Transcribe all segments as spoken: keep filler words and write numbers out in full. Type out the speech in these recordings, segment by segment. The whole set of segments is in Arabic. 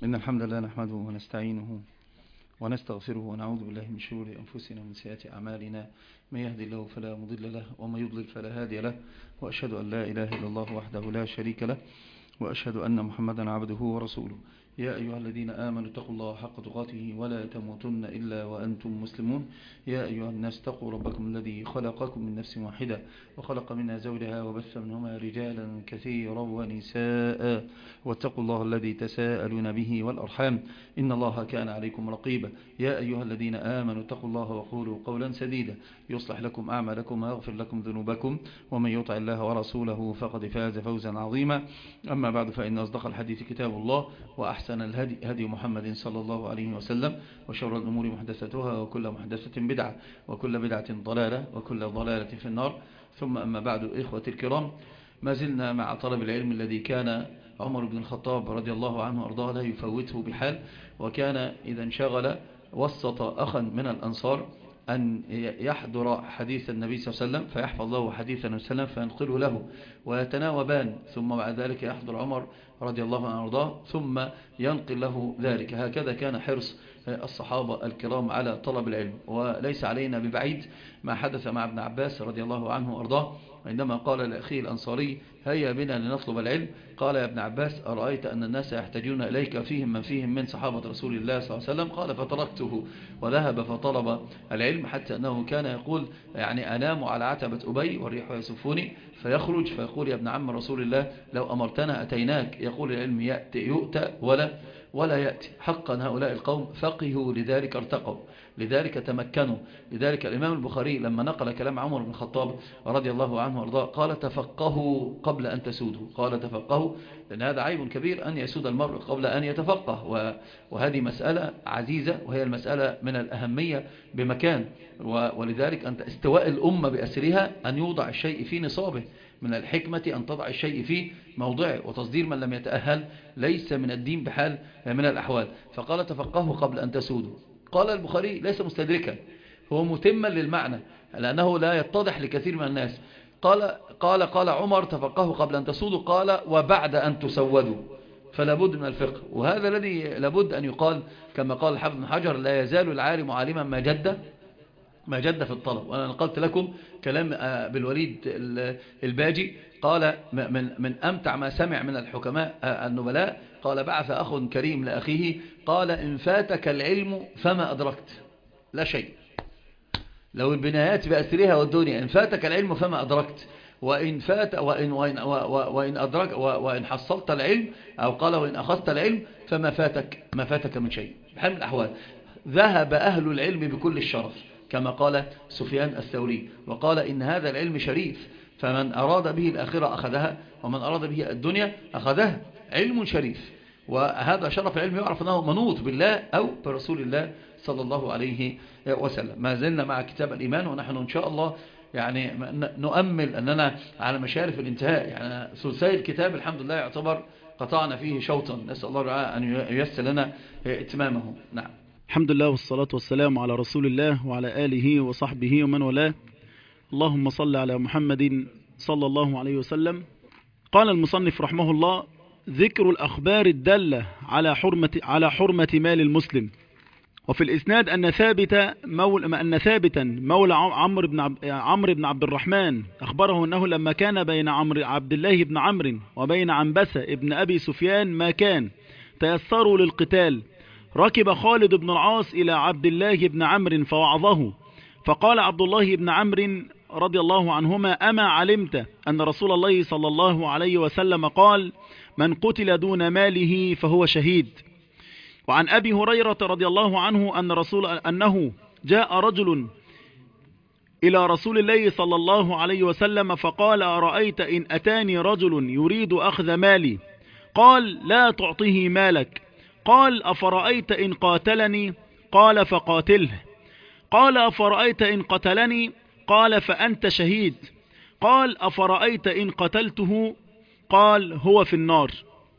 إن الحمد لله نحمده ونستعينه ونستغفره ونعوذ بالله من شرور أنفسنا ومن سيئات أعمالنا. من يهدي الله فلا مضل له ومن يضلل فلا هادي له، وأشهد أن لا إله إلا الله وحده لا شريك له، وأشهد أن محمدا عبده ورسوله. يا أيها الذين آمنوا اتقوا الله حق تقاته ولا تموتن إلا وأنتم مسلمون. يا أيها الناس اتقوا ربكم الذي خلقكم من نفس واحدة وخلق منها زوجها وبث منهما رجالا كثيرا ونساء، واتقوا الله الذي تساءلون به والأرحام إن الله كان عليكم رقيبا. يا أيها الذين آمنوا اتقوا الله وقولوا قولا سديدا يصلح لكم أعمالكم ويغفر لكم ذنوبكم، ومن يطع الله ورسوله فقد فاز فوزا عظيما. أما بعد، فإن أصدق الحديث كتاب الله، وأحسن الهدي هدي محمد صلى الله عليه وسلم، وشر الأمور محدثتها وكل محدثة بدعة وكل بدعة ضلالة وكل ضلالة في النار. ثم أما بعد، إخوة الكرام، ما زلنا مع طلب العلم الذي كان عمر بن الخطاب رضي الله عنه وأرضاه لا يفوته بحال، وكان إذا انشغل وسط أخا من الأنصار أن يحضر حديث النبي صلى الله عليه وسلم فيحفظ له حديث النبي صلى الله عليه وسلم فينقله له ويتناوبان، ثم بعد ذلك يحضر عمر رضي الله عنه وارضاه ثم ينقل له ذلك. هكذا كان حرص الصحابة الكرام على طلب العلم. وليس علينا ببعيد ما حدث مع ابن عباس رضي الله عنه وارضاه عندما قال لأخيه الأنصاري: هيا بنا لنطلب العلم. قال: يا ابن عباس، أرأيت أن الناس يحتاجون إليك فيهم من فيهم من صحابة رسول الله صلى الله عليه وسلم؟ قال: فتركته وذهب فطلب العلم، حتى أنه كان يقول يعني أنام على عتبة أبي والريح يسفوني، فيخرج فيقول: يا ابن عم رسول الله، لو أمرتنا أتيناك. يقول العلم يأتي يؤتى ولا ولا يأتي. حقا هؤلاء القوم فقهوا، لذلك ارتقوا، لذلك تمكنوا. لذلك الإمام البخاري لما نقل كلام عمر بن الخطاب رضي الله عنه وارضاه قال: تفقهوا قبل أن تسودوا. قال تفقهوا، لأن هذا عيب كبير أن يسود المرء قبل أن يتفقه، وهذه مسألة عزيزة، وهي المسألة من الأهمية بمكان. ولذلك أنت استواء الأمة بأسرها أن يوضع الشيء في نصابه، من الحكمة أن تضع الشيء في موضعه، وتصدير من لم يتأهل ليس من الدين بحال من الأحوال. فقال: تفقهوا قبل أن تسودوا. قال البخاري ليس مستدركا، هو متما للمعنى لأنه لا يتضح لكثير من الناس. قال قال قال عمر: تفقهوا قبل أن تسودوا. قال: وبعد أن تسودوا. فلا بد من الفقه، وهذا الذي لابد أن يقال كما قال الحافظ بن حجر: لا يزال العالم عالما ما جد ما جد في الطلب. وأنا نقلت لكم كلام بالوليد الباجي، قال: من من أمتع ما سمع من الحكماء النبلاء، قال: بعث أخ كريم لأخيه قال: إن فاتك العلم فما أدركت، لا شيء. لو البنايات بأسرها والدنيا، إن فاتك العلم فما أدركت، وإن فات وإن وإن وإن أدرك وإن حصلت العلم، أو قال: وإن أخذت العلم فما فاتك ما فاتك من شيء. بحال الأحوال ذهب أهل العلم بكل الشرف، كما قال سفيان الثوري، وقال: إن هذا العلم شريف، فمن أراد به الآخرة أخذها، ومن أراد به الدنيا أخذها. علم شريف، وهذا شرف العلم يعرف أنه منوط بالله أو برسول الله صلى الله عليه وسلم. ما زلنا مع كتاب الإيمان، ونحن إن شاء الله يعني نؤمل أننا على مشارف الانتهاء. يعني ثلثي الكتاب الحمد لله يعتبر قطعنا فيه شوطا، نسأل الله أن ييسر لنا إتمامه. نعم. الحمد لله والصلاة والسلام على رسول الله وعلى آله وصحبه ومن والاه. اللهم صل على محمد صلى الله عليه وسلم. قال المصنف رحمه الله: ذكر الأخبار الدالة على حرمة على حرمة مال المسلم. وفي الإسناد أن ثابت مولى أن ثابتا مولى عمرو بن عب... عمرو بن عبد الرحمن أخبره أنه لما كان بين عمرو عبد الله بن عمرو وبين عنبسة ابن أبي سفيان ما كان تيسروا للقتال، ركب خالد بن العاص إلى عبد الله بن عمرو فوعظه، فقال عبد الله بن عمرو رضي الله عنهما: أما علمت أن رسول الله صلى الله عليه وسلم قال: من قتل دون ماله فهو شهيد. وعن أبي هريرة رضي الله عنه أن رسول أنه جاء رجل إلى رسول الله صلى الله عليه وسلم فقال: أرأيت إن أتاني رجل يريد أخذ مالي؟ قال: لا تعطيه مالك. قال: أفرأيت إن قاتلني؟ قال: فقاتله. قال: أفرأيت إن قتلني؟ قال: فأنت شهيد. قال: أفرأيت إن قتلته؟ قال: هو في النار.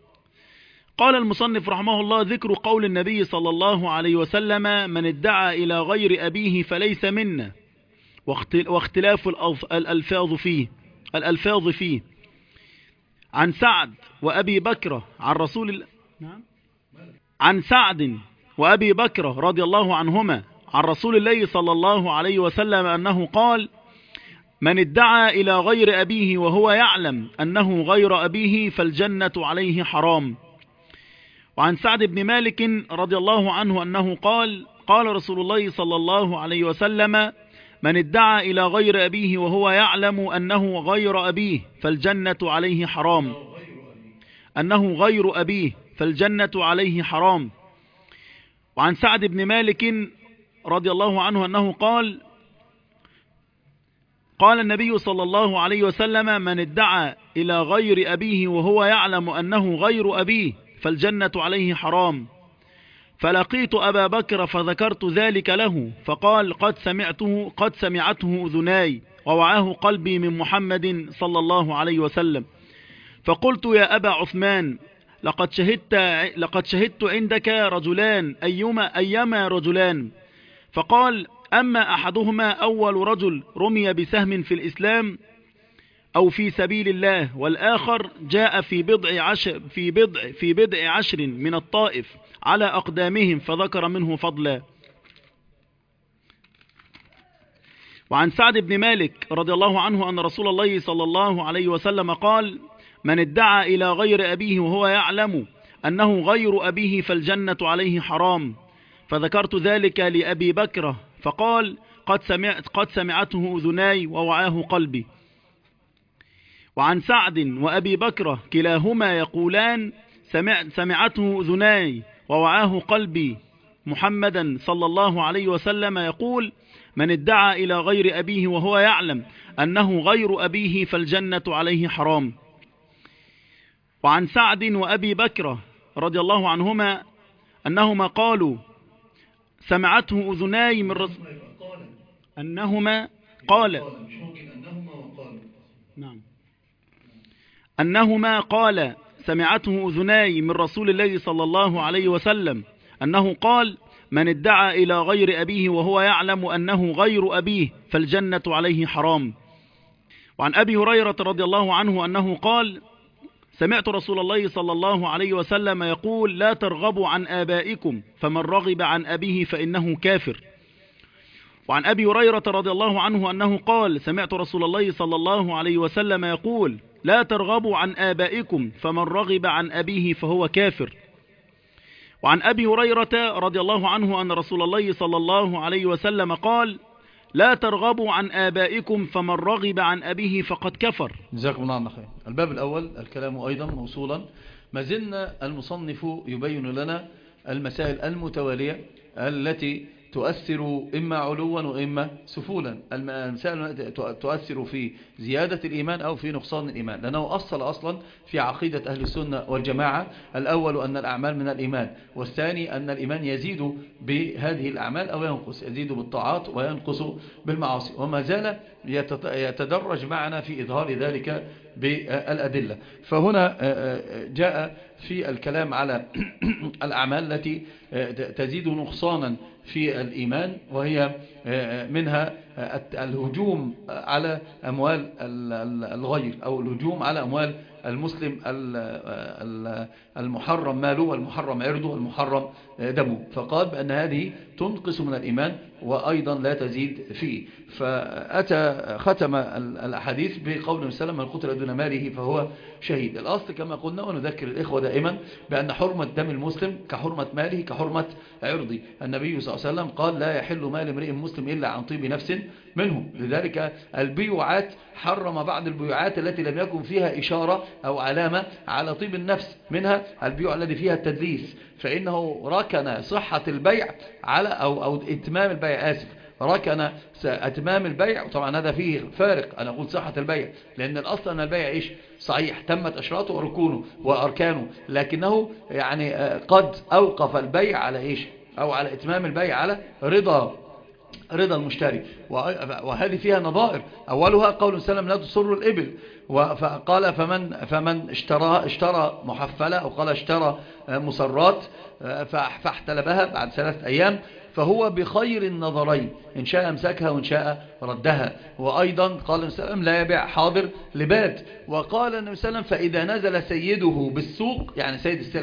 قال المصنف رحمه الله: ذكر قول النبي صلى الله عليه وسلم: من ادعى إلى غير أبيه فليس منا، واختلاف الألفاظ فيه الألفاظ فيه عن سعد وأبي بكر عن رسول الله نعم عن سعد وأبي بكر رضي الله عنهما عن رسول الله صلى الله عليه وسلم أنه قال: من ادعى إلى غير أبيه وهو يعلم أنه غير أبيه فالجنة عليه حرام. وعن سعد بن مالك رضي الله عنه أنه قال: قال رسول الله صلى الله عليه وسلم: من ادعى إلى غير أبيه وهو يعلم أنه غير أبيه فالجنة عليه حرام. أنه غير أبيه فالجنة عليه حرام. وعن سعد بن مالك رضي الله عنه أنه قال: قال النبي صلى الله عليه وسلم: من ادعى إلى غير أبيه وهو يعلم أنه غير أبيه فالجنة عليه حرام. فلقيت أبا بكر فذكرت ذلك له فقال: قد سمعته قد سمعته أذناي ووعاه قلبي من محمد صلى الله عليه وسلم. فقلت: يا أبا عثمان، لقد شهدت لقد شهدت عندك رجلان، أيما أيما رجلان؟ فقال: أما أحدهما أول رجل رمي بسهم في الإسلام أو في سبيل الله، والآخر جاء في بضع عشر في بضع في بضع عشر من الطائف على أقدامهم فذكر منه فضلا. وعن سعد بن مالك رضي الله عنه أن رسول الله صلى الله عليه وسلم قال: من ادعى إلى غير أبيه وهو يعلم أنه غير أبيه فالجنة عليه حرام. فذكرت ذلك لأبي بكر فقال: قد سمعت قد سمعته أذناي ووعاه قلبي. وعن سعد وأبي بكر كلاهما يقولان: سمعت سمعته أذناي ووعاه قلبي محمدا صلى الله عليه وسلم يقول: من ادعى إلى غير أبيه وهو يعلم أنه غير أبيه فالجنة عليه حرام. وعن سعد وأبي بكر رضي الله عنهما أنهما قالوا: سمعته أذناي من رسول أنهما قال نعم أنهما قال سمعته أذناي من رسول الله صلى الله عليه وسلم أنه قال: من ادعى إلى غير أبيه وهو يعلم أنه غير أبيه فالجنة عليه حرام. وعن أبي هريرة رضي الله عنه أنه قال: سمعت رسول الله صلى الله عليه وسلم يقول: لا ترغبوا عن آبائكم فمن رغب عن أبيه فإنه كافر. وعن أبي هريرة رضي الله عنه أنه قال: سمعت رسول الله صلى الله عليه وسلم يقول: لا ترغبوا عن آبائكم فمن رغب عن أبيه فهو كافر. وعن أبي هريرة رضي الله عنه أن رسول الله صلى الله عليه وسلم قال: لا ترغبوا عن آبائكم فمن رغب عن أبيه فقد كفر. جزاكم الله خير. الباب الأول الكلام أيضا موصولا، ما زلنا المصنف يبين لنا المسائل المتوالية التي تؤثر إما علوا وإما سفولا. المسائل تؤثر في زيادة الإيمان أو في نقصان الإيمان، لأنه أصل أصلا في عقيدة أهل السنة والجماعة: الأول أن الأعمال من الإيمان، والثاني أن الإيمان يزيد بهذه الأعمال أو ينقص، يزيد بالطاعات وينقص بالمعاصي. وما زال يتدرج معنا في إظهار ذلك بالأدلة. فهنا جاء في الكلام على الأعمال التي تزيد نقصانا في الإيمان، وهي منها الهجوم على أموال الغير أو الهجوم على أموال المسلم المحرم ماله والمحرم عرضه والمحرم دمه، فقال بأن هذه تنقص من الإيمان وأيضا لا تزيد فيه. فأتى ختم الأحاديث بقول وسلم: من قتل دون ماله فهو شهيد. الأصل كما قلنا ونذكر الإخوة دائما بأن حرمة دم المسلم كحرمة ماله كحرمة عرضه. النبي صلى الله عليه وسلم قال: لا يحل مال امرئ مسلم إلا عن طيب نفس منه. لذلك البيوعات حرم بعض البيوعات التي لم يكن فيها إشارة أو علامة على طيب النفس، منها البيوع الذي فيها التدليس، فإنه ركن صحة البيع على أو, أو إتمام البيع آسف ركن أتمام البيع. وطبعا هذا فيه فارق، أنا أقول صحة البيع لأن الأصل أن البيع إيش صحيح، تمت أشراطه وركونه وأركانه، لكنه يعني قد أوقف البيع على إيش أو على إتمام البيع على رضا رضا المشتري. وهذه فيها نظائر، أولها قول سلم: لا تصر الإبل. فقال: فمن, فمن اشترى, اشترى محفلة أو قال اشترى مصرات فاحتلبها بعد ثلاثة أيام فهو بخير النظرين، إن شاء امسكها وإن شاء ردها. وأيضا قال النبي صلى الله عليه وسلم: لا يبيع حاضر لباد. وقال النبي صلى الله عليه وسلم: فإذا نزل سيده بالسوق، يعني سيد السلعة،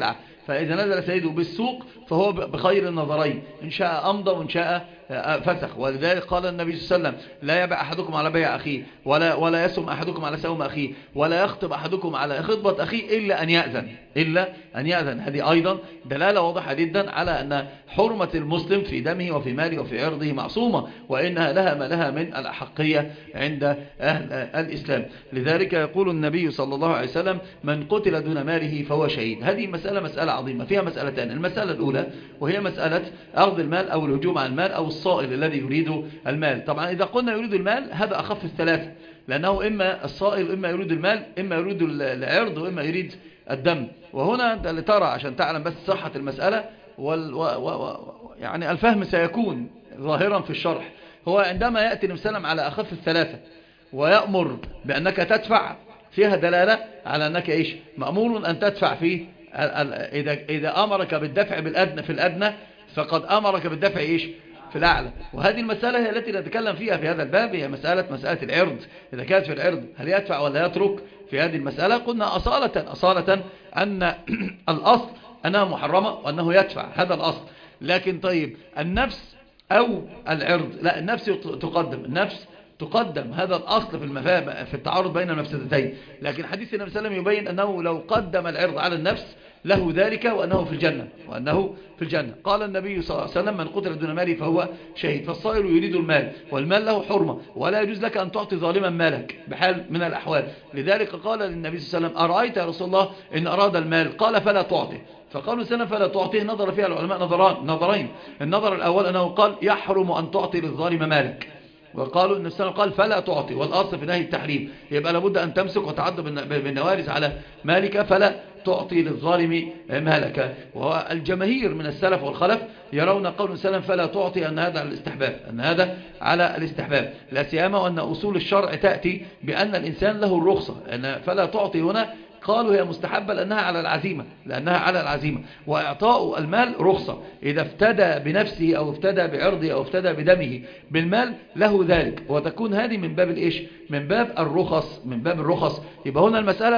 فإذا نزل سيده بالسوق فهو بخير النظرين، إن شاء أمضى وإن شاء فسخ. ولذلك قال النبي صلى الله عليه وسلم لا يبع أحدكم على بيع أخيه، ولا ولا يسم أحدكم على سوم أخيه، ولا يخطب أحدكم على خطبة أخيه إلا أن يأذن إلا أن يأذن. هذه أيضا دلالة واضحة جدا على أن حرمة المسلم في دمه وفي ماله وفي عرضه معصومة، وإنها لها ما لها من الأحقية عند أهل الإسلام. لذلك يقول النبي صلى الله عليه وسلم من قتل دون ماله فهو شهيد. هذه مسألة مسألة عظيمة، فيها مسألتان. المسألة الأولى وهي مسألة أخذ المال أو الهجوم على المال أو الصائل الذي يريد المال. طبعا إذا قلنا يريد المال هذا أخف الثلاثة، لأنه إما الصائل إما يريد المال، إما يريد العرض، وإما يريد الدم. وهنا لترى عشان تعلم بس صحة المسألة وال و و يعني الفهم سيكون ظاهرا في الشرح. هو عندما يأتي النبي صلى الله عليه وسلم على أخف الثلاثة ويأمر بأنك تدفع، فيها دلالة على أنك إيش مأمور أن تدفع فيه. إذا, إذا أمرك بالدفع بالأدنى في الأدنى فقد أمرك بالدفع إيش في الأعلى. وهذه المسألة هي التي نتكلم فيها في هذا الباب، هي مسألة مسألة العرض. إذا كانت في العرض هل يدفع ولا يترك؟ في هذه المسألة قلنا أصالة أصالة أن الأصل أنها محرمة وأنه يدفع، هذا الأصل. لكن طيب النفس أو العرض؟ لا، النفس تقدم، النفس تقدم، هذا الأصل في المفاهيم في التعارض بين المفسدتين. لكن حديث النبي صلى الله عليه وسلم يبين أنه لو قدم العرض على النفس له ذلك وأنه في الجنة وأنه في الجنة. قال النبي صلى الله عليه وسلم من قتل دون ماله فهو شهيد. فالصائل يريد المال والمال له حرمة، ولا يجوز لك أن تعطي ظالما مالك بحال من الأحوال. لذلك قال للنبي صلى الله عليه وسلم أرأيت يا رسول الله إن أراد المال؟ قال فلا تعطي. فقالوا سنة فلا تعطيه. نظر فيها العلماء نظران نظرين. النظر الأول أنه قال يحرم أن تعطي للظالم مالك، وقالوا ان السلام قال فلا تعطي، والاصل في نهي التحريم، يبقى لابد ان تمسك وتعض بالنوارز على مالك فلا تعطي للظالم مالك. والجماهير من السلف والخلف يرون قول السلام فلا تعطي أن هذا على الاستحباب، أن هذا على الاستحباب، لا سيما وأن أصول الشرع تأتي بأن الإنسان له الرخصة. أن فلا تعطي هنا قالوا هي مستحبة لأنها على العزيمة، لأنها على العزيمة. وإعطاء المال رخصة، إذا افتدى بنفسه أو افتدى بعرضه أو افتدى بدمه بالمال له ذلك، وتكون هذه من باب الإيش؟ من باب الرخص، من باب الرخص. يبقى هنا المسألة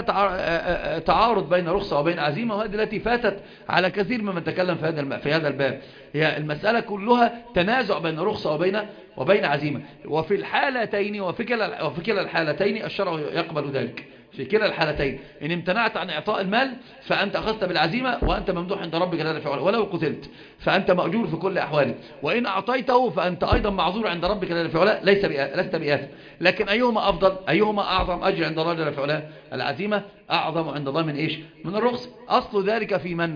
تعارض بين رخصة وبين عزيمة، وهذه التي فاتت على كثير ممن تكلم في هذا في هذا الباب. هي المسألة كلها تنازع بين رخصة وبين وبين عزيمة. وفي الحالتين وفي كلا وفي كلا الحالتين الشرع يقبل ذلك. في كلا الحالتين إن امتنعت عن إعطاء المال فأنت أخذت بالعزيمة وأنت ممدوح عند ربك جل وعلا، ولو قتلت فأنت مأجور في كل أحواله. وإن أعطيته فأنت أيضا معذور عند ربك جل وعلا، ليس لست بآثم. لكن أيهما أفضل؟ أيهما أعظم أجر عند الله جل وعلا؟ العزيمة أعظم عند الله من إيش؟ من الرخص. أصل ذلك في من؟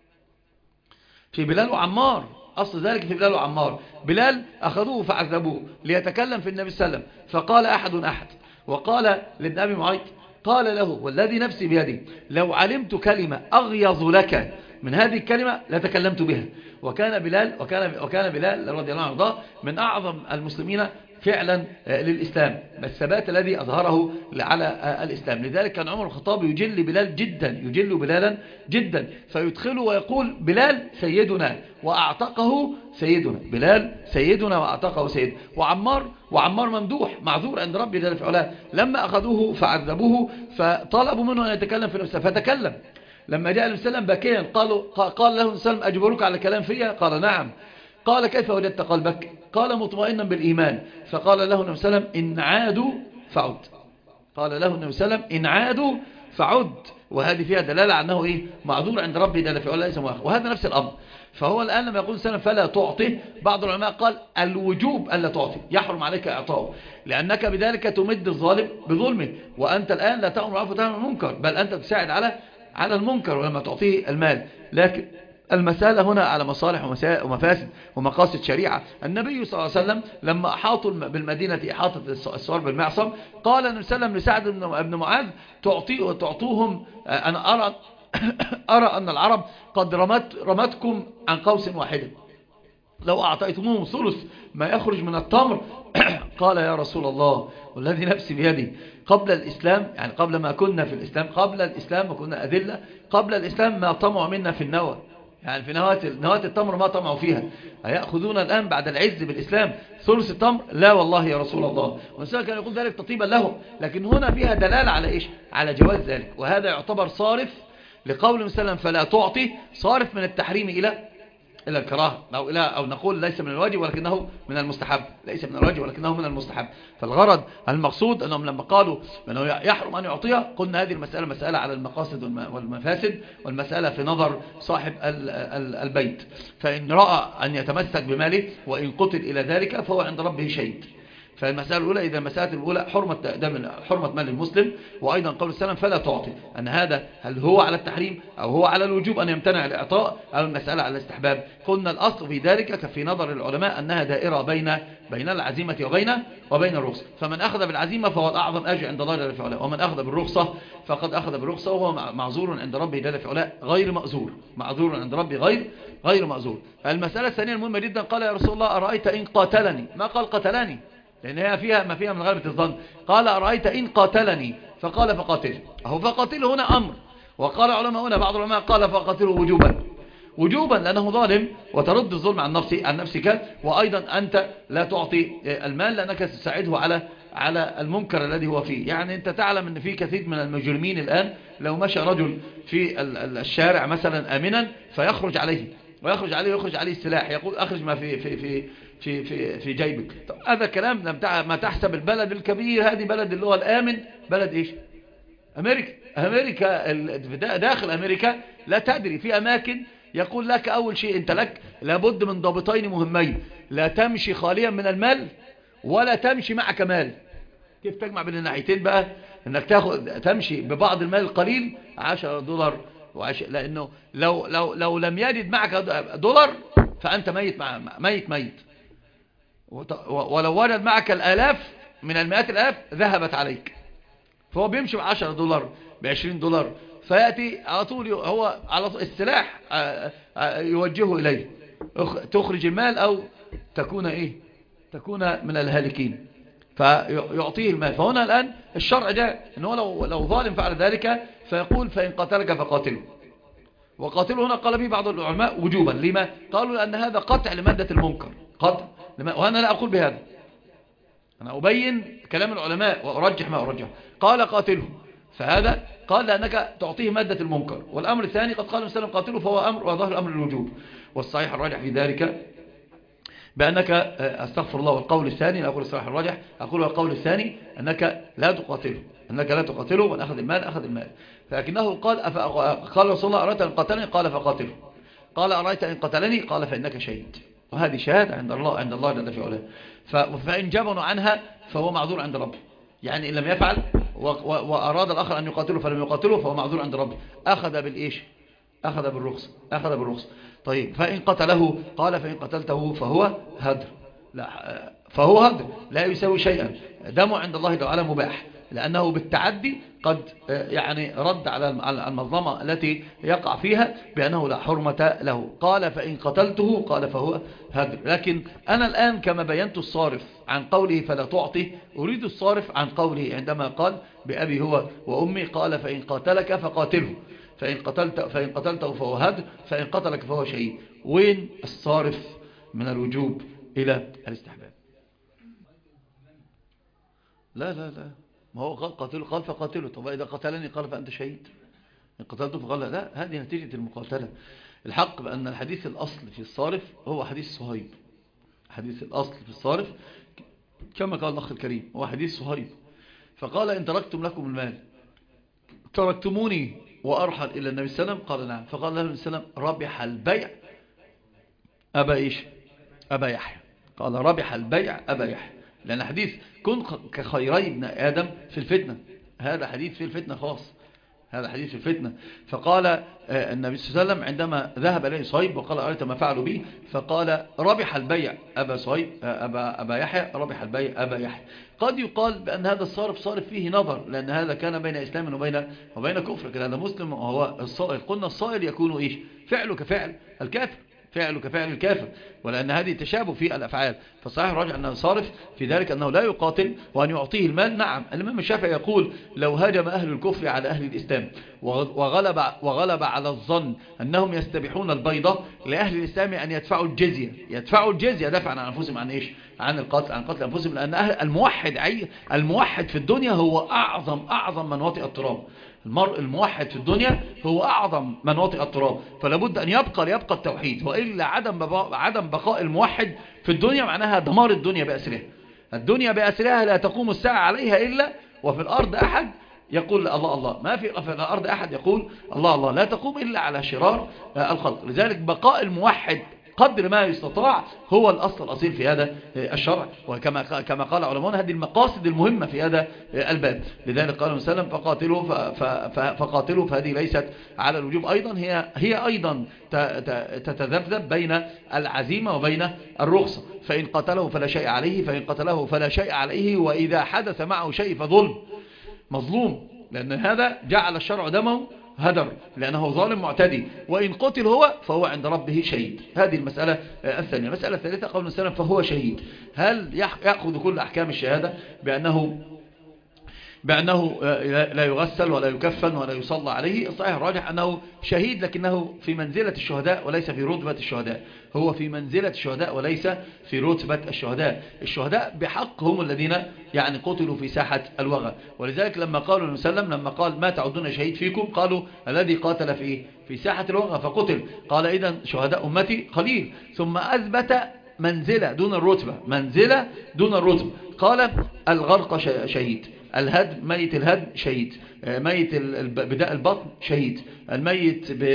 في بلال وعمار. أصل ذلك في بلال وعمار. بلال أخذوه فعذبوه ليتكلم في النبي صلى الله عليه وسلم، فقال أحد أحد، وقال لابن أبي معيط قال له والذي نفسي بيده لو علمت كلمة أغيظ لك من هذه الكلمة لتكلمت بها. وكان بلال وكان وكان بلال رضي الله عنه من أعظم المسلمين فعلا للإسلام، بالثبات الذي أظهره على الإسلام. لذلك كان عمر الخطاب يجل بلال جدا، يجل بلالا جدا، فيدخله ويقول بلال سيدنا وأعتقه سيدنا، بلال سيدنا وأعتقه سيدنا. وعمار وعمار ممدوح معذور عند ربي جل وعلا. لما أخذوه فعذبوه فطلبوا منه أن يتكلم في نفسه فتكلم. لما جاء النبي صلى الله عليه وسلم باكيا قالوا قال له النبي صلى الله عليه وسلم أجبرك على كلام فيها؟ قال نعم. قال كيف وجدت قلبك؟ قال مطمئنا بالإيمان. فقال له النبي صلى الله عليه وسلم إن عادوا فعد. قال له النبي صلى الله عليه وسلم إن عادوا فعد. وهذه فيها دلالة على أنه إيه؟ معذور عند ربي جل وعلا ليس مؤاخذ. وهذا نفس الأمر. فهو الآن لما يقول سلم فلا تعطي، بعض العلماء قال الوجوب ألا تعطي، يحرم عليك إعطاؤه، لأنك بذلك تمد الظالم بظلمه، وأنت الآن لا تأمر بالمعروف وتنهى عن المنكر، بل أنت تساعد على على المنكر ولما تعطيه المال. لكن المسألة هنا على مصالح ومفاسد ومقاصد شريعة. النبي صلى الله عليه وسلم لما أحاطوا بالمدينة إحاطة السوار بالمعصم قال النبي صلى الله عليه وسلم لسعد بن معاذ تعطيه تعطوهم، أنا أرى أرى أن العرب قد رمت رمتكم عن قوس واحد، لو أعطيتموهم ثلث ما يخرج من التمر. قال يا رسول الله والذي نفسي بيدي قبل الإسلام، يعني قبل ما كنا في الإسلام، قبل الإسلام وكنا أذلة، قبل الإسلام ما طمعوا منا في النوى، يعني في نواة نواة التمر ما طمعوا فيها. هيأخذون الآن بعد العز بالإسلام ثلث التمر؟ لا والله يا رسول الله. والنبي كان يقول ذلك تطيبا لهم. لكن هنا فيها دلالة على إيش؟ على جواز ذلك، وهذا يعتبر صارف لقول وسلم فلا تعطي صارف من التحريم إلى إلى الكراهة أو إلى أو نقول ليس من الواجب ولكنه من المستحب، ليس من الواجب ولكنه من المستحب. فالغرض المقصود أنهم لما قالوا أنه يحرم أن يعطيها، قلنا هذه المسألة مسألة على المقاصد والمفاسد، والمسألة في نظر صاحب البيت. فإن رأى أن يتمسك بماله وإن قتل إلى ذلك فهو عند ربه شهيد. فالمسألة الأولى إذا المسألة الأولى حرمة دم حرمة مال المسلم، وأيضا قول السلام فلا تعطي، أن هذا هل هو على التحريم أو هو على الوجوب أن يمتنع الإعطاء أو المسألة على الاستحباب. قلنا الأصل في ذلك في نظر العلماء أنها دائرة بين بين العزيمة وبين وبين الرخصة. فمن أخذ بالعزيمة فهو الأعظم أجر عند الله جل في علاه، ومن أخذ بالرخصة فقد أخذ بالرخصة وهو معذور عند ربه جل في علاه غير مأزور، معذور عند ربه غير غير مأزور. المسألة الثانية المهمة جدا، قال يا رسول الله أرأيت إن قاتلني، ما قال قتلني لأن هي فيها ما فيها من غلبة الظن، قال أرأيت إن قاتلني، فقال فقاتله. أهو فقاتله هنا أمر، وقال علماء هنا بعض العلماء قال فقاتله وجوبا، وجوبا لأنه ظالم وترد الظلم عن نفسك عن نفسك، وأيضا أنت لا تعطي المال لأنك تساعده على على المنكر الذي هو فيه. يعني أنت تعلم أن في كثير من المجرمين الآن لو مشى رجل في الشارع مثلا آمنا فيخرج عليه ويخرج عليه ويخرج عليه السلاح، يقول أخرج ما في في في في في في جيبك. هذا كلام لم ما تحسب البلد الكبير، هذه بلد اللي هو الآمن بلد إيش؟ أمريكا. أمريكا داخل أمريكا لا تدري، في أماكن يقول لك أول شيء أنت لك لابد من ضابطين مهمين، لا تمشي خاليا من المال ولا تمشي معك مال. كيف تجمع بين الناحيتين بقى؟ انك تاخد تمشي ببعض المال القليل عشرة دولار وعش... لانه لو لو لو لم يجد معك دولار فانت ميت مع ميت ميت، ولو وجد معك الالاف من المئات الالاف ذهبت عليك. فهو بيمشي بعشرة دولار بعشرين دولار، فيأتي على طول هو على طول السلاح يوجهه إليه، تخرج المال أو تكون إيه تكون من الهالكين، فيعطيه المال. فهنا الآن الشرع جاء أنه لو, لو ظالم فعل ذلك فيقول فإن قتلك فقاتله. وقاتله هنا قال به بعض العلماء وجوبا، لما؟ قالوا لأن هذا قطع لمادة المنكر، قطع. وأنا لا أقول بهذا، أنا أبين كلام العلماء وأرجح ما أرجح. قال قاتله، فهذا قال لأنك تعطيه مادة المنكر. والأمر الثاني قد قال وسلم قاتله فهو أمر، وظاهر الأمر الوجوب. والصحيح الراجح في ذلك بأنك أستغفر الله. والقول الثاني، لا أقول الصحيح الراجح، أقول القول الثاني أنك لا تقاتله، أنك لا تقاتله، وأن أخذ المال أخذ المال. لكنه قال قال رسول الله أرأيت إن قتلني، قال فقاتله. قال أرأيت إن قتلني، قال فإنك شهيد. وهذه شهادة عند الله عند الله جل في علاه. فإن جبنوا عنها فهو معذور عند ربه. يعني إن لم يفعل وأراد الآخر أن يقاتله فلم يقاتله فهو معذور عند ربه. أخذ بالإيش؟ أخذ بالرخص، أخذ بالرخص. طيب فإن قتله، قال فإن قتلته فهو هدر، لا فهو هدر لا يساوي شيئا، دمه عند الله تعالى مباح، لأنه بالتعدي قد يعني رد على المظلمة التي يقع فيها بأنه لا حرمة له. قال فإن قتلته، قال فهو هدر. لكن أنا الآن كما بينت الصارف عن قوله فلا تعطي، أريد الصارف عن قوله عندما قال بأبي هو وأمي، قال فإن قاتلك فقاتله، فإن قتلت فإن قتلته فهو هدر، فإن قتلك فهو شهيد. وين الصارف من الوجوب إلى الاستحباب؟ لا لا لا، ما هو قال قاتله، قال فقاتله. طب إذا قتلني قال فأنت شهيد، إن قتلته فقال لا، هذه نتيجة المقاتلة. الحق بأن الحديث الأصل في الصارف هو حديث صهيب. حديث الأصل في الصارف كما قال الأخ الكريم هو حديث صهيب. فقال إن تركتم لكم المال تركتموني وأرحل إلى النبي صلى الله عليه وسلم، قال نعم. فقال له النبي صلى الله عليه وسلم ربح البيع أبا إيش أبا يحيى، قال ربح البيع أبا يحيى، لأن حديث كن كخيري ابن آدم في الفتنة، هذا حديث في الفتنة خاص، هذا حديث في الفتنة. فقال النبي صلى الله عليه وسلم عندما ذهب إليه صهيب وقال أريت ما فعلوا به، فقال ربح البيع أبا صهيب أبا, أبا يحيى، ربح البيع أبا يحيى. قد يقال بأن هذا الصارف صارف فيه نظر، لأن هذا كان بين إسلام وبين وبين كفر، كان هذا مسلم وهو الصائل. قلنا الصائل يكون إيش؟ فعله كفعل الكافر، فعله كفعل الكافر، ولأن هذه تشابه في الأفعال. فصحيح الراجع أنه صارف في ذلك أنه لا يقاتل وأن يعطيه المال. نعم الإمام الشافعي يقول لو هاجم أهل الكفر على أهل الإسلام وغلب, وغلب على الظن أنهم يستبيحون البيضة لأهل الإسلام أن يدفعوا الجزية، يدفعوا الجزية دفعا عن أنفسهم عن إيش؟ عن القتل، عن قتل أنفسهم. لأن أهل الموحد عي الموحد في الدنيا هو أعظم أعظم من وطئ التراب، المرء الموحد في الدنيا هو أعظم من وطئ التراب، فلا بد أن يبقى ليبقى التوحيد، وإلا عدم عدم بقاء الموحد في الدنيا معناها دمار الدنيا بأسرها. الدنيا بأسرها لا تقوم الساعة عليها إلا وفي الأرض أحد يقول الله الله، ما في في الأرض أحد يقول الله الله، لا تقوم إلا على شرار الخلق. لذلك بقاء الموحد قدر ما يستطاع هو الأصل الأصيل في هذا الشرع، وكما كما قال علماء هذه المقاصد المهمة في هذا الباب. لذلك قال وسلم فقاتلوا فقاتلوا فهذه ليست على الوجوب أيضا، هي هي أيضا تتذبذب بين العزيمة وبين الرخصة. فإن قتله فلا شيء عليه، فإن قتله فلا شيء عليه، وإذا حدث معه شيء فظلم، مظلوم، لأن هذا جعل الشرع دمه هدر لأنه ظالم معتدي، وإن قتل هو فهو عند ربه شهيد. هذه المسألة الثانية. المسألة الثالثة قول السلام فهو شهيد. هل يأخذ كل أحكام الشهادة بأنه بأنه لا يغسل ولا يكفن ولا يصلى عليه؟ الصحيح الراجح أنه شهيد، لكنه في منزلة الشهداء وليس في رتبة الشهداء. هو في منزلة الشهداء وليس في رتبة الشهداء. الشهداء بحق هم الذين يعني قتلوا في ساحة الوغى. ولذلك لما قالوا النبي صلى الله عليه وسلم لما قال ما تعدون شهيد فيكم، قالوا الذي قاتل في في ساحة الوغى فقتل. قال إذن شهداء أمتي قليل. ثم أثبت منزلة دون الرتبة، منزلة دون الرتبة. قال الغرق شهيد، الهدم ميت الهدم شهيد، ميت بداء البطن شهيد، الميت ب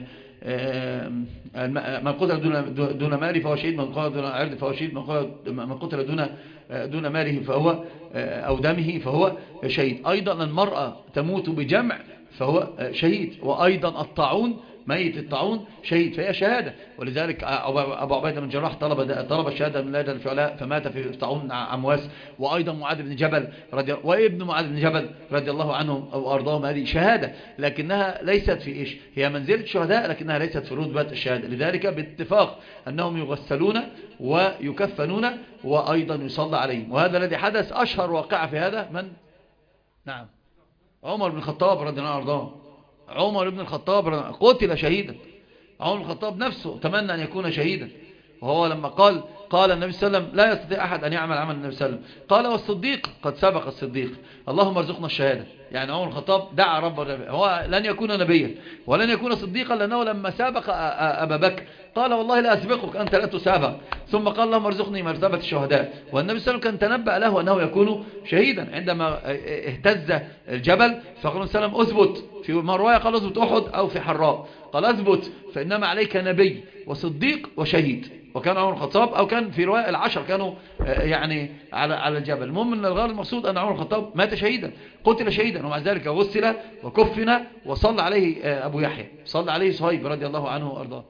من قتل دون دون ماله فهو شهيد، من قتل دون عرض فهو شهيد، من قتل دون دون ماله فهو أو دمه فهو شهيد. أيضا المرأة تموت بجمع فهو شهيد، وأيضا الطاعون ميت الطاعون شهيد، فهي شهادة. ولذلك أبو عبيدة بن جراح طلب طلب الشهادة من لدى الفعلاء فمات في طاعون عمواس. وأيضا معاذ بن جبل رضي وابن معاذ بن جبل رضي الله عنهم وأرضاهم، هذه شهادة لكنها ليست في إيش، هي منزلة الشهداء لكنها ليست في رتبة الشهادة. لذلك باتفاق أنهم يغسلون ويكفنون وأيضا يصلى عليهم. وهذا الذي حدث أشهر واقعة في هذا من؟ نعم، عمر بن الخطاب رضي الله عنه وأرضاه. عمر بن الخطاب قتل شهيدا. عمر بن الخطاب نفسه تمنى أن يكون شهيدا، وهو لما قال قال النبي صلى الله عليه وسلم لا يستطيع أحد أن يعمل عمل النبي صلى الله عليه وسلم. قال والصديق قد سبق الصديق، اللهم ارزقنا الشهادة. يعني عمر الخطاب دعا ربه، هو لن يكون نبيا ولن يكون صديقا، لأنه لما سابق أبا بكر قال والله لا أسبقك أنت لا تسابق، ثم قال اللهم ارزقني مرتبة الشهداء. والنبي صلى الله عليه وسلم كان تنبأ له أنه يكون شهيدا عندما اهتز الجبل، فقال النبي صلى الله عليه وسلم أثبت، في رواية قال أثبت أحد أو في حراء، قال أثبت فإنما عليك نبي وصديق وشهيد. وكان عمر الخطاب أو كان في رواية العشر كانوا يعني على على الجبل. المهم أن الغرض المقصود أن عمر الخطاب مات شهيدا، قتل شهيدا، ومع ذلك غسل وكفن وصلى عليه أبو يحيى، صلى عليه صهيب رضي الله عنه وأرضاه.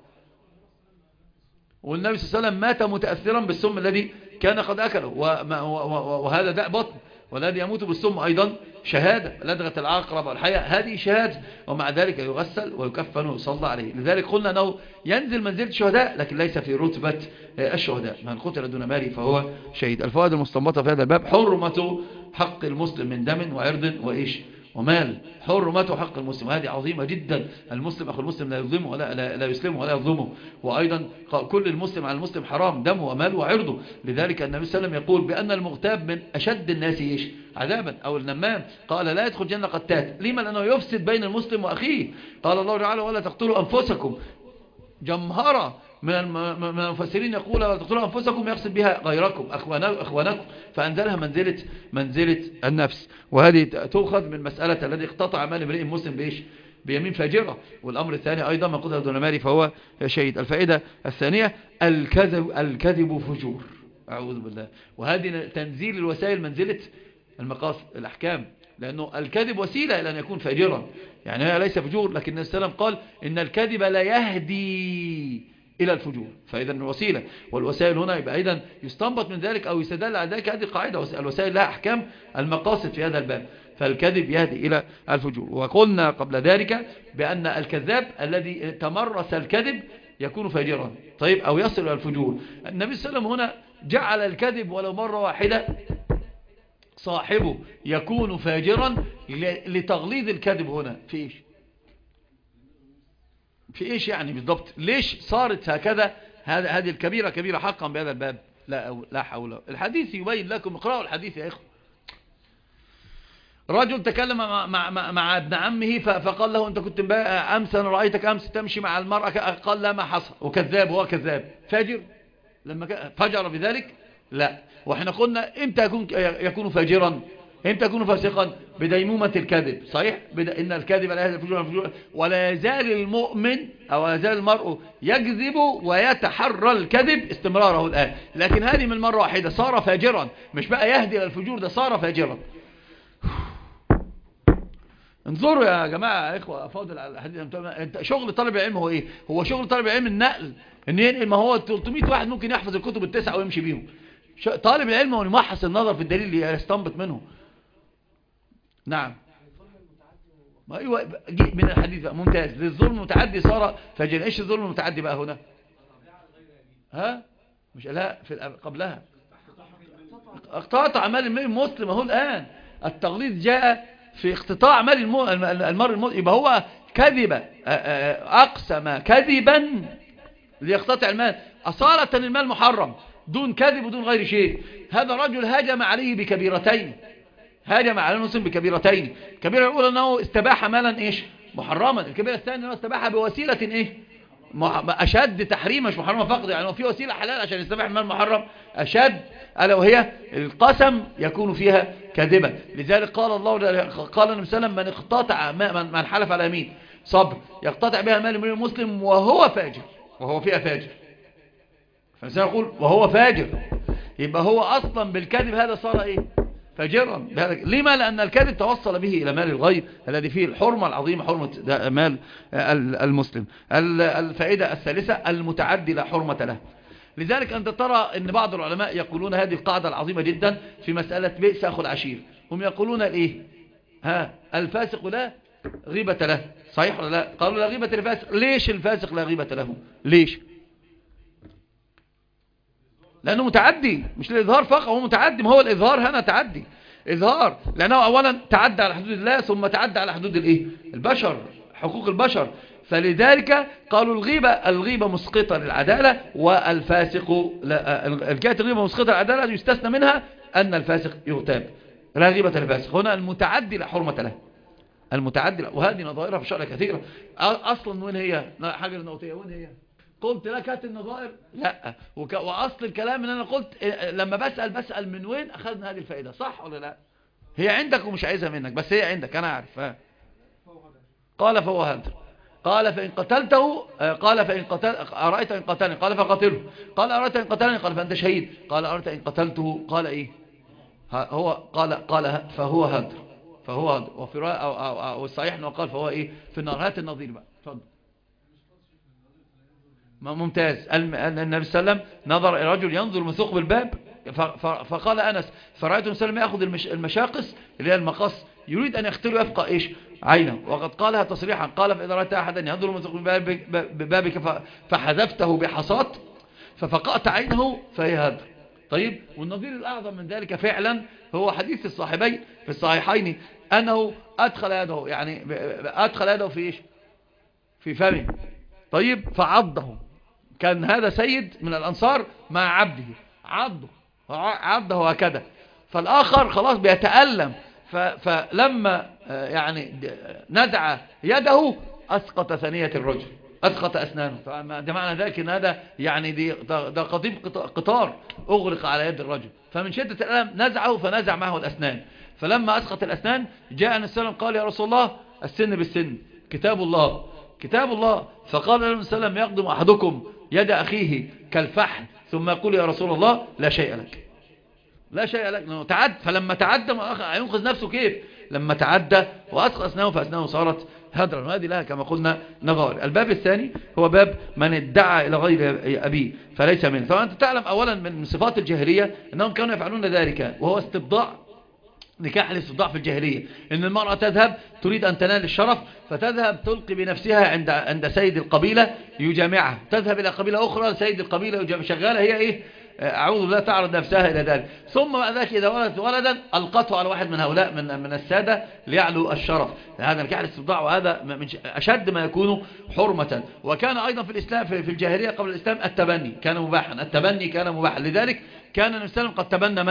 والنبي صلى الله عليه وسلم مات متأثرا بالسم الذي كان قد أكله، وهذا داء بطن، والذي يموت بالسم أيضا شهادة، لدغة العقرب والحية هذه شهادة، ومع ذلك يغسل ويكفن ويصلى عليه. لذلك قلنا أنه ينزل منزلة الشهداء لكن ليس في رتبة الشهداء. من قتل دون ماله فهو شهيد. الفوائد المستنبطة في هذا الباب: حرمة حق المسلم من دم وعرض وإيش ومال، حرمته حق المسلم، هذه عظيمة جدا. المسلم أخو المسلم لا يظلمه ولا لا, لا يسلمه ولا يظلمه. وأيضا كل المسلم على المسلم حرام دمه وماله وعرضه. لذلك النبي صلى الله عليه وسلم يقول بأن المغتاب من أشد الناس إيش عذابا، أو النمام قال لا يدخل جنة قتات. لما؟ لأنه يفسد بين المسلم وأخيه. قال الله تعالى ولا تقتلوا أنفسكم. جمهرة من المفسرين يقول ولا تقتلوا أنفسكم يقصد بها غيركم أخوانكم، فأنزلها منزلة منزلة النفس. وهذه تؤخذ من مسألة الذي اقتطع مال امرئ مسلم بإيش بيمين فاجرة. والأمر الثاني أيضا من قتل دون ماله فهو شهيد. الفائدة الثانية الكذب الكذب فجور، أعوذ بالله. وهذه تنزيل الوسائل منزلة المقاصد الأحكام، لأنه الكذب وسيلة إلى أن يكون فاجرا، يعني هذا ليس فجور. لكن النبي صلى الله عليه وسلم قال إن الكذب لا يهدي إلى الفجور، فإذا الوسيلة والوسائل هنا يبقى أيضا يستنبط من ذلك أو يستدل على ذلك هذه القاعدة، الوسائل لها أحكام المقاصد في هذا الباب، فالكذب يهدي إلى الفجور. وقلنا قبل ذلك بأن الكذاب الذي تمرس الكذب يكون فاجرا، طيب، أو يصل إلى الفجور. النبي صلى الله عليه وسلم هنا جعل الكذب ولو مرة واحدة صاحبه يكون فاجرا لتغليظ الكذب. هنا في إيش في إيش يعني بالضبط؟ ليش صارت هكذا هذه الكبيرة كبيرة حقا بهذا الباب؟ لا لا حول. الحديث يبين لكم، اقرأوا الحديث يا إخوة. رجل تكلم مع, مع, مع ابن عمه فقال له أنت كنت أمس أنا رأيتك أمس تمشي مع المرأة، قال لا ما حصل، وكذاب هو كذاب فاجر لما فجر بذلك؟ لا. وإحنا قلنا إمتى يكون, يكون فاجرا، إمتى يكون فاسقا؟ بديمومة الكذب. صحيح إن الكذب لا يهدي الفجور الفجور، ولا يزال المؤمن أو يزال المرء يكذب ويتحرى الكذب استمراره الآن، لكن هذه من مرة واحدة صار فاجرا، مش بقى يهدي للفجور، ده صار فاجرا. انظروا يا جماعة إخوة أفاضل على الحديث. شغل طالب العلم هو إيه؟ هو شغل طالب العلم النقل، إن ينقل. ما هو ثلاثمائة واحد ممكن يحفظ الكتب التسعة ويمشي بيهم. طالب العلم هو يمحص النظر في الدليل اللي يستنبط منه. نعم. ما أيوة من الحديث بقى ممتاز. للظلم المتعدي صار فاجرا. إيش الظلم المتعدي بقى هنا؟ ها؟ مش لا في قبلها اقتطع مال المسلم اهو الآن. التغليظ جاء في اقتطاع مال المرء المسلم. يبقى هو كذب، أقسم كذبا ليقتطع المال، أصالة المال محرم دون كذب ودون غير شيء. هذا رجل هاجم عليه بكبيرتين، هاجم على المسلم بكبيرتين. الكبيرة الأولى أنه استباح مالا إيش محرما، الكبيرة الثانية أنه استباح بوسيلة إيه أشد تحريم، مش محرمة فقط، يعني في وسيلة حلال عشان يستباح المال محرم أشد، ألا وهي القسم يكون فيها كذبا. لذلك قال الله، قال النبي صلى الله عليه وسلم من اقتطع من حلف على يمين صبر يقتطع بها مال من المسلم وهو فاجر، وهو فيها فاجر، فالإنسان يقول وهو فاجر، يبقى هو أصلا بالكذب هذا صار إيه فاجرا. لما؟ لأن الكذب توصل به إلى مال الغير الذي فيه الحرمة العظيمة، حرمة مال المسلم. الفائدة الثالثة المتعدي لا حرمة له. لذلك أنت ترى أن بعض العلماء يقولون هذه القاعدة العظيمة جدا في مسألة بئس أخو العشير. هم يقولون الإيه؟ ها الفاسق لا غيبة له، صحيح ولا لا؟ قالوا لا غيبة للفاسق. ليش الفاسق لا غيبة له؟ ليش؟ لأنه متعدي، مش الإظهار فقط، هو متعدي. ما هو الإظهار هنا تعدي، إظهار، لأنه أولا تعدى على حدود الله، ثم تعدى على حدود الإيه؟ البشر، حقوق البشر. فلذلك قالوا الغيبة الغيبة مسقطة للعدالة، والفاسق الجهة الغيبة مسقطة للعدالة يستثنى منها أن الفاسق يغتاب. لا غيبة للفاسق. هنا المتعدي لا حرمة له، المتعدي. وهذه نظائرها في الشرع كثيرة. أصلا وين هي حاجة النوتية؟ وين هي؟ قلت لك هات النظائر؟ لا. وك... وأصل الكلام ان أنا قلت لما بسأل بسأل من وين أخذنا هذه الفائدة، صح ولا لا؟ هي عندك ومش عايزها منك، بس هي عندك أنا عارف. ها. قال فهو هدر. قال فإن قتلته، قال فإن قتل أرأيت إن قتلني، قال فقتله. قال أرأيت إن قتلني، قال فأنت شهيد. قال أرأيت إن قتلته، قال إيه؟ هو قال قال فهو هدر، فهو هدر. وفي رأي أو, أو, أو الصحيح أنه قال فهو إيه في النار. هات النظير بقى، اتفضل. ممتاز. النبي صلى الله عليه وسلم نظر إلى رجل ينظر من ثقب الباب، فقال أنس فرأيت النبي صلى الله عليه وسلم يأخذ المشاقص اللي هي المقص، يريد أن يختله يفقى إيش عينه، وقد قالها تصريحا. قال فإذا رأيت أحدا ينظر من ثقب بابك فحذفته بحصات ففقأت عينه فهي هدر. طيب، والنظير الأعظم من ذلك فعلا هو حديث الصاحبين في الصحيحين أنه أدخل يده، يعني أدخل يده في إيش في فمه، طيب، فعضه. كان هذا سيد من الأنصار مع عبده، عضه عضه هكذا، فالآخر خلاص بيتألم، فلما يعني نزع يده أسقط ثانية الرجل، أسقط أسنانه. ده معنى ذلك أن هذا يعني دي ده قضيب قطار أغلق على يد الرجل، فمن شدة الألم نزعه فنزع معه الأسنان. فلما أسقط الأسنان جاء النبي صلى الله عليه وسلم قال يا رسول الله السن بالسن، كتاب الله كتاب الله. فقال النبي صلى الله عليه وسلم يقدم أحدكم يد أخيه كالفحل ثم يقول يا رسول الله لا شيء لك، لا شيء لك. تعد، فلما تعدى ينقذ نفسه كيف؟ لما تعدى وأسقط أسنانه فأسنانه صارت هدرا. وهذه لها كما قلنا نظائر. الباب الثاني هو باب من ادعى إلى غير أبيه فليس منه. طبعا أنت تعلم أولا من صفات الجاهلية أنهم كانوا يفعلون ذلك، وهو استبضاع، نكاح الاستبضاع في الجاهلية، ان المرأة تذهب تريد ان تنال الشرف فتذهب تلقي بنفسها عند عند سيد القبيلة يجامعها، تذهب الى قبيلة اخرى سيد القبيلة يجامع، شغالة هي ايه اعوذ بالله تعرض نفسها الى ذلك. ثم بعد ذلك اذا ولدت ولدا القته على واحد من هؤلاء من من السادة ليعلو الشرف. هذا نكاح الاستبضاع، وهذا من اشد ما يكون حرمة. وكان ايضا في الاسلام في الجاهلية قبل الاسلام التبني كان مباحا، التبني كان مباحا. لذلك كان النبي صلى الله عليه وسلم قد تبنى من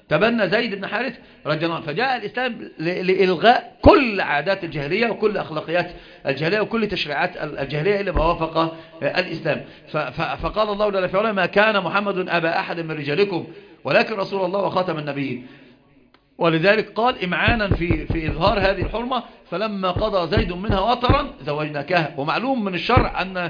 تبنى زيد بن حارث رضي الله عنه. فجاء الإسلام لإلغاء كل عادات الجاهلية وكل أخلاقيات الجاهلية وكل تشريعات الجاهلية إلا ما وافق الإسلام. فقال الله جل في علاه ما كان محمد أبا أحد من رجالكم ولكن رسول الله وخاتم النبيين. ولذلك قال إمعانا في في إظهار هذه الحرمة فلما قضى زيد منها وطرا زوجناكها. ومعلوم من الشرع أن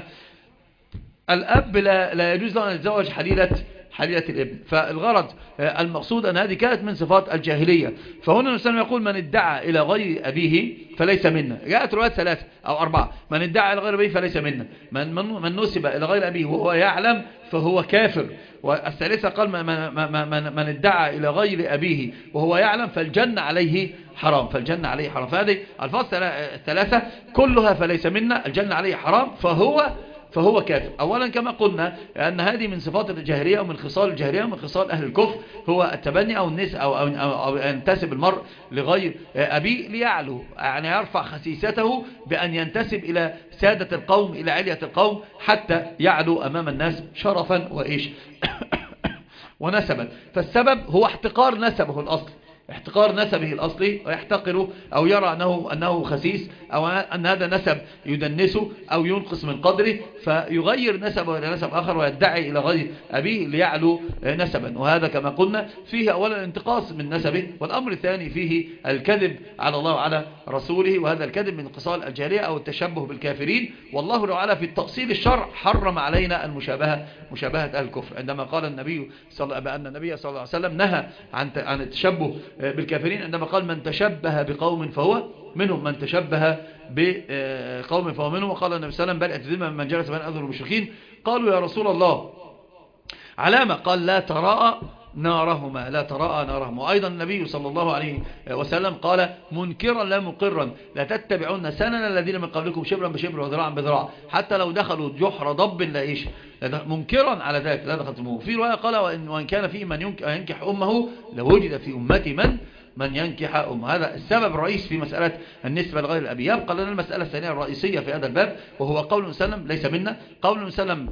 الأب لا, لا يجوز له أن يتزوج حليلة حليلة الابن. فالغرض المقصود أن هذه كانت من صفات الجاهلية. فهنا الإنسان يقول من ادعى إلى غير أبيه فليس منا. جاءت روايات ثلاثة أو أربعة. من ادعى إلى غير أبيه فليس منا، من, من, من نسب إلى غير أبيه وهو يعلم فهو كافر. والثالثة قال من, من, من, من ادعى إلى غير أبيه وهو يعلم فالجنة عليه حرام، فالجنة عليه حرام. فهذه الفاظ الثلاثة كلها فليس منا، الجنة عليه حرام، فهو فهو كافر. أولا كما قلنا أن هذه من صفات الجاهلية ومن خصال الجاهلية ومن خصال أهل الكفر هو التبني أو النس أو, أو, أو, أو ينتسب المرء لغير أبيه ليعلو، يعني يرفع خسيسته بأن ينتسب إلى سادة القوم إلى علية القوم حتى يعلو أمام الناس شرفا وإيش ونسبا. فالسبب هو احتقار نسبه الأصل، احتقار نسبه الأصلي ويحتقره أو يرى أنه, أنه خسيس أو أن هذا نسب يدنسه أو ينقص من قدره فيغير نسبه إلى نسب آخر ويدعي إلى غير أبيه ليعلو نسبا. وهذا كما قلنا فيه أولا انتقاص من نسبه، والأمر الثاني فيه الكذب على الله وعلى رسوله، وهذا الكذب من خصال الجاهلية أو التشبه بالكافرين. والله تعالى في التأصيل الشرع حرم علينا المشابهة مشابهة أهل الكفر عندما قال النبي صلى بأن النبي صلى الله عليه وسلم نهى عن عن التشبه بالكافرين عندما قال من تشبه بقوم فهو منهم، من تشبه بقوم فهو منهم. وقال النبي صلى الله عليه وسلم بل أتدم من جلس بين أذر المشركين. قالوا يا رسول الله علامة؟ قال لا تراءى نارهما، لا تراءى نارهما. وأيضا النبي صلى الله عليه وسلم قال منكرا لا مقرا لا تتبعون سنن الذين من قبلكم شبرا بشبر وذراعا بذراع حتى لو دخلوا جحر ضب لا إيش منكرا على ذلك لا دخلتموه. في رواية قال وإن كان فيه من ينكح أمه لوجد في أمتي من من ينكح أمه. هذا السبب الرئيس في مسألة النسبة لغير الأبي. يبقى لنا المسألة الثانية الرئيسية في هذا الباب وهو قول وسلم ليس منا، قول وسلم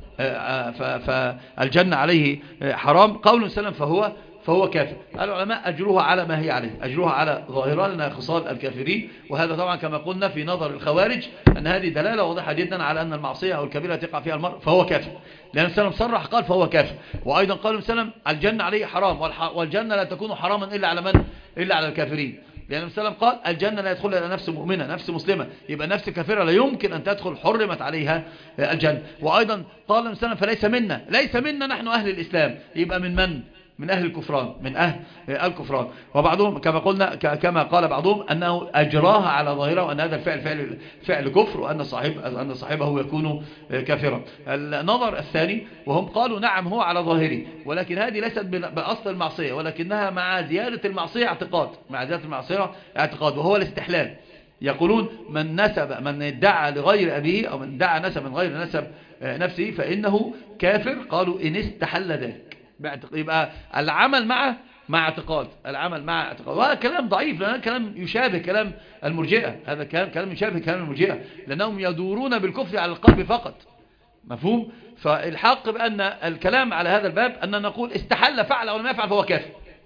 فالجنة عليه حرام، قول وسلم فهو فهو كافر. العلماء أجروها على ما هي عليه، أجروها على ظاهرة لنا خصال الكافرين. وهذا طبعا كما قلنا في نظر الخوارج أن هذه دلالة واضحة جدا على أن المعصية أو الكبيرة تقع فيها المرء فهو كافر، لأن السلام صرح قال فهو كافر. وأيضا قال السلام الجنة عليه حرام، والجنة لا تكون حراما إلا على من؟ إلا على الكافرين، لأن السلام قال الجنة لا يدخل إلى نفس مؤمنة نفس مسلمة، يبقى نفس كافرة لا يمكن أن تدخل حرمت عليها الجنة. وأيضا قال السلام فليس منا، ليس منا نحن أهل الإسلام، يبقى من من؟ من أهل الكفران، من أهل الكفران. وبعضهم كما قلنا كما قال بعضهم أنه أجراها على ظاهرة وأن هذا الفعل فعل فعل كفر وأن صاحب أن صاحبه يكون كافرا. النظر الثاني وهم قالوا نعم هو على ظاهره، ولكن هذه ليست بأصل المعصية ولكنها مع زيادة المعصية اعتقاد، مع زيادة المعصية اعتقاد وهو الاستحلال. يقولون من نسب من ادعى لغير أبيه أو من ادعى نسب من غير نسب نفسه فإنه كافر. قالوا إن استحل ذلك، يبقى العمل مع مع اعتقاد، العمل مع اعتقاد. وهذا كلام ضعيف لأن كلام يشابه كلام المرجئة، هذا كلام كلام يشابه كلام المرجئة لأنهم يدورون بالكفر على القلب فقط. مفهوم؟ فالحق بأن الكلام على هذا الباب أن نقول استحل فعل أو لم يفعل فهو كافر.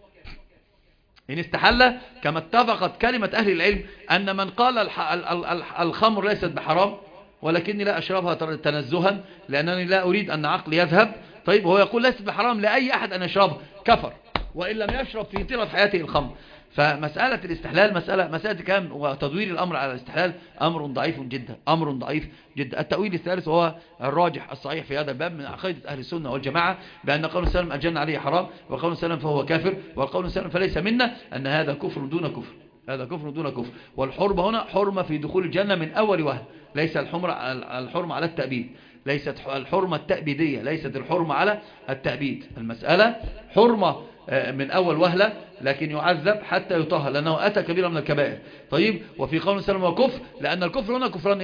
إن استحل كما اتفقت كلمة أهل العلم أن من قال الخمر ليست بحرام ولكني لا أشربها تنزها لأنني لا أريد أن عقلي يذهب، طيب وهو يقول ليست بحرام لأي أحد أن يشربها، كفر وإن لم يشرب في طيلة حياته الخمر. فمسألة الاستحلال مسألة مسألة كام وتدوير الأمر على الاستحلال أمر ضعيف جدا، أمر ضعيف جدا. التأويل الثالث وهو الراجح الصحيح في هذا الباب من عقيدة أهل السنة والجماعة بأن قول السلام الجنة عليه حرام وقول السلام فهو كافر وقول السلام فليس منا، أن هذا كفر دون كفر، هذا كفر دون كفر. والحرمة هنا حرمة في دخول الجنة من أول وهله، ليس الحرمة الحرمة على التأبيد، ليست الحرمة التأبيدية، ليست الحرمة على التأبيد. المسألة حرمة من أول وهلة لكن يعذب حتى يطهر لأنه أتى كبيرا من الكبائر. طيب وفي قول السلام وكفر لأن الكفر هنا كفران إيش؟